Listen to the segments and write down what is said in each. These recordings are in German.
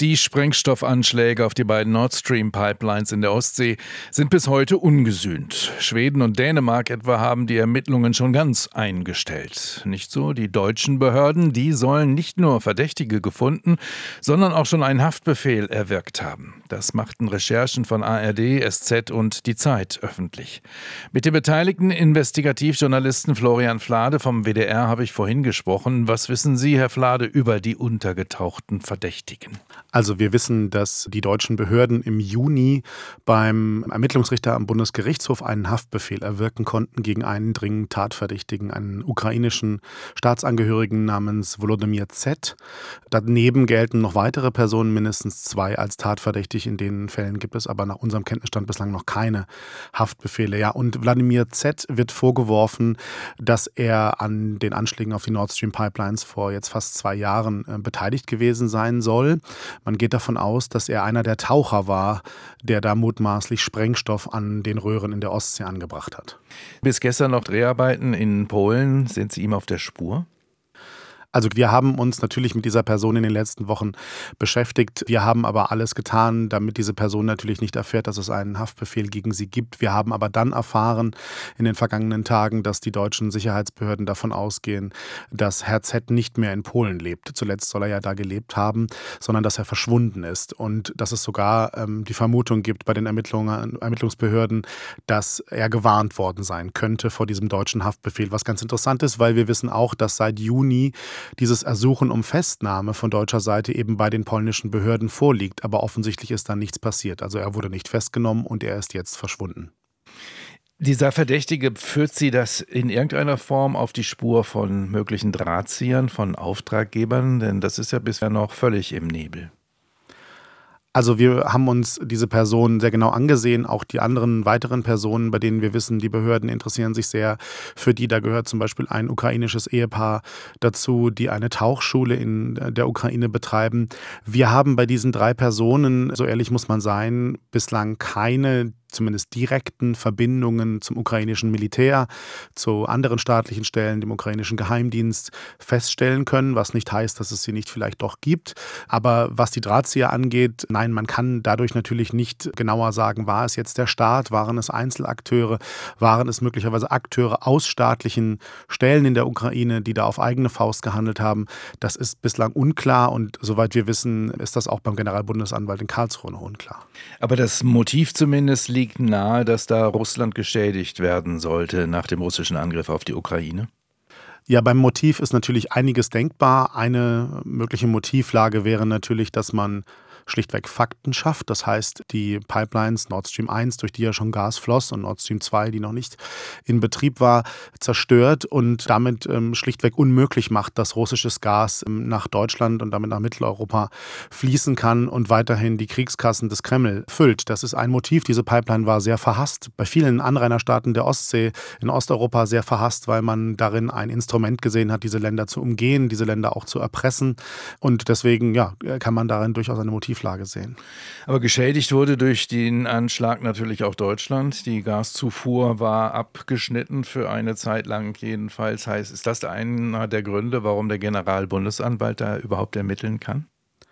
Die Sprengstoffanschläge auf die beiden Nord Stream Pipelines in der Ostsee sind bis heute ungesühnt. Schweden und Dänemark etwa haben die Ermittlungen schon ganz eingestellt. Nicht so die deutschen Behörden, die sollen nicht nur Verdächtige gefunden, sondern auch schon einen Haftbefehl erwirkt haben. Das machten Recherchen von ARD, SZ und Die Zeit öffentlich. Mit dem beteiligten Investigativjournalisten Florian Flade vom WDR habe ich vorhin gesprochen. Was wissen Sie, Herr Flade, über die untergetauchten Verdächtigen? Also wir wissen, dass die deutschen Behörden im Juni beim Ermittlungsrichter am Bundesgerichtshof einen Haftbefehl erwirken konnten gegen einen dringend Tatverdächtigen, einen ukrainischen Staatsangehörigen namens Volodymyr Z. Daneben gelten noch weitere Personen, mindestens 2 als tatverdächtig. In den Fällen gibt es aber nach unserem Kenntnisstand bislang noch keine Haftbefehle. Ja, und Wladimir Z. wird vorgeworfen, dass er an den Anschlägen auf die Nord Stream Pipelines vor jetzt fast 2 Jahren beteiligt gewesen sein soll. Man geht davon aus, dass er einer der Taucher war, der da mutmaßlich Sprengstoff an den Röhren in der Ostsee angebracht hat. Bis gestern noch Dreharbeiten in Polen. Sind Sie ihm auf der Spur? Also wir haben uns natürlich mit dieser Person in den letzten Wochen beschäftigt. Wir haben aber alles getan, damit diese Person natürlich nicht erfährt, dass es einen Haftbefehl gegen sie gibt. Wir haben aber dann erfahren in den vergangenen Tagen, dass die deutschen Sicherheitsbehörden davon ausgehen, dass Herr Z. nicht mehr in Polen lebt. Zuletzt soll er ja da gelebt haben, sondern dass er verschwunden ist. Und dass es sogar die Vermutung gibt bei den Ermittlungsbehörden, dass er gewarnt worden sein könnte vor diesem deutschen Haftbefehl. Was ganz interessant ist, weil wir wissen auch, dass seit Juni dieses Ersuchen um Festnahme von deutscher Seite eben bei den polnischen Behörden vorliegt. Aber offensichtlich ist da nichts passiert. Also er wurde nicht festgenommen und er ist jetzt verschwunden. Dieser Verdächtige, führt Sie das in irgendeiner Form auf die Spur von möglichen Drahtziehern, von Auftraggebern? Denn das ist ja bisher noch völlig im Nebel. Also wir haben uns diese Person sehr genau angesehen, auch die anderen weiteren Personen, bei denen wir wissen, die Behörden interessieren sich sehr für die. Da gehört zum Beispiel ein ukrainisches Ehepaar dazu, die eine Tauchschule in der Ukraine betreiben. Wir haben bei diesen 3 Personen, so ehrlich muss man sein, bislang keine zumindest direkten Verbindungen zum ukrainischen Militär, zu anderen staatlichen Stellen, dem ukrainischen Geheimdienst feststellen können, was nicht heißt, dass es sie nicht vielleicht doch gibt. Aber was die Drahtzieher angeht, nein, man kann dadurch natürlich nicht genauer sagen, war es jetzt der Staat, waren es Einzelakteure, waren es möglicherweise Akteure aus staatlichen Stellen in der Ukraine, die da auf eigene Faust gehandelt haben. Das ist bislang unklar und soweit wir wissen, ist das auch beim Generalbundesanwalt in Karlsruhe noch unklar. Aber das Motiv zumindest liegt nahe, dass da Russland geschädigt werden sollte nach dem russischen Angriff auf die Ukraine? Ja, beim Motiv ist natürlich einiges denkbar. Eine mögliche Motivlage wäre natürlich, dass man schlichtweg Fakten schafft. Das heißt, die Pipelines Nord Stream 1, durch die ja schon Gas floss, und Nord Stream 2, die noch nicht in Betrieb war, zerstört und damit schlichtweg unmöglich macht, dass russisches Gas nach Deutschland und damit nach Mitteleuropa fließen kann und weiterhin die Kriegskassen des Kreml füllt. Das ist ein Motiv. Diese Pipeline war sehr verhasst. Bei vielen Anrainerstaaten der Ostsee in Osteuropa sehr verhasst, weil man darin ein Instrument gesehen hat, diese Länder zu umgehen, diese Länder auch zu erpressen. Und deswegen kann man darin durchaus eine Motivlage sehen. Aber geschädigt wurde durch den Anschlag natürlich auch Deutschland. Die Gaszufuhr war abgeschnitten für eine Zeit lang jedenfalls. Ist das einer der Gründe, warum der Generalbundesanwalt da überhaupt ermitteln kann?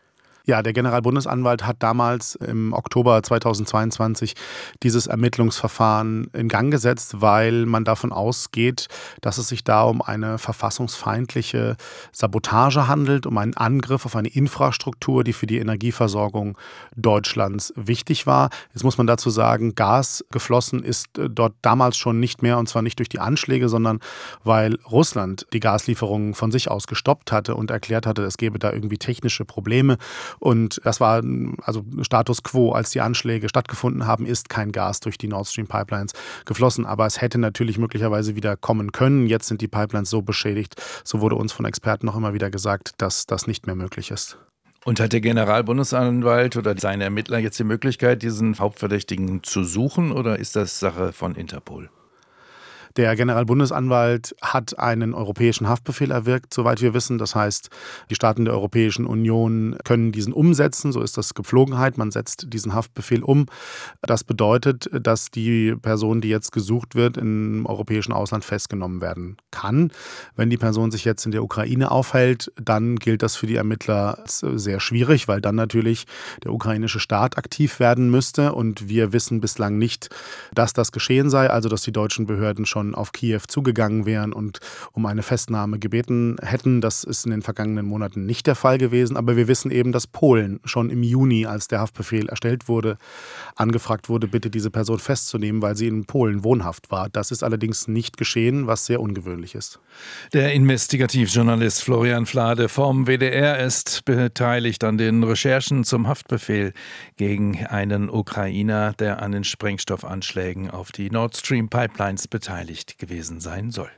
Ja, der Generalbundesanwalt hat damals im Oktober 2022 dieses Ermittlungsverfahren in Gang gesetzt, weil man davon ausgeht, dass es sich da um eine verfassungsfeindliche Sabotage handelt, um einen Angriff auf eine Infrastruktur, die für die Energieversorgung Deutschlands wichtig war. Jetzt muss man dazu sagen, Gas geflossen ist dort damals schon nicht mehr, und zwar nicht durch die Anschläge, sondern weil Russland die Gaslieferungen von sich aus gestoppt hatte und erklärt hatte, es gebe da irgendwie technische Probleme. Und das war also Status quo, als die Anschläge stattgefunden haben, ist kein Gas durch die Nord Stream Pipelines geflossen. Aber es hätte natürlich möglicherweise wieder kommen können. Jetzt sind die Pipelines so beschädigt, so wurde uns von Experten noch immer wieder gesagt, dass das nicht mehr möglich ist. Und hat der Generalbundesanwalt oder seine Ermittler jetzt die Möglichkeit, diesen Hauptverdächtigen zu suchen, oder ist das Sache von Interpol? Der Generalbundesanwalt hat einen europäischen Haftbefehl erwirkt, soweit wir wissen. Das heißt, die Staaten der Europäischen Union können diesen umsetzen. So ist das Gepflogenheit. Man setzt diesen Haftbefehl um. Das bedeutet, dass die Person, die jetzt gesucht wird, im europäischen Ausland festgenommen werden kann. Wenn die Person sich jetzt in der Ukraine aufhält, dann gilt das für die Ermittler sehr schwierig, weil dann natürlich der ukrainische Staat aktiv werden müsste. Und wir wissen bislang nicht, dass das geschehen sei, also dass die deutschen Behörden schon auf Kiew zugegangen wären und um eine Festnahme gebeten hätten. Das ist in den vergangenen Monaten nicht der Fall gewesen. Aber wir wissen eben, dass Polen schon im Juni, als der Haftbefehl erstellt wurde, angefragt wurde, bitte diese Person festzunehmen, weil sie in Polen wohnhaft war. Das ist allerdings nicht geschehen, was sehr ungewöhnlich ist. Der Investigativjournalist Florian Flade vom WDR ist beteiligt an den Recherchen zum Haftbefehl gegen einen Ukrainer, der an den Sprengstoffanschlägen auf die Nord Stream Pipelines beteiligt gewesen sein soll.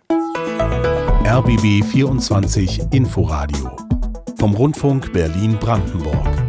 RBB 24 Inforadio vom Rundfunk Berlin-Brandenburg.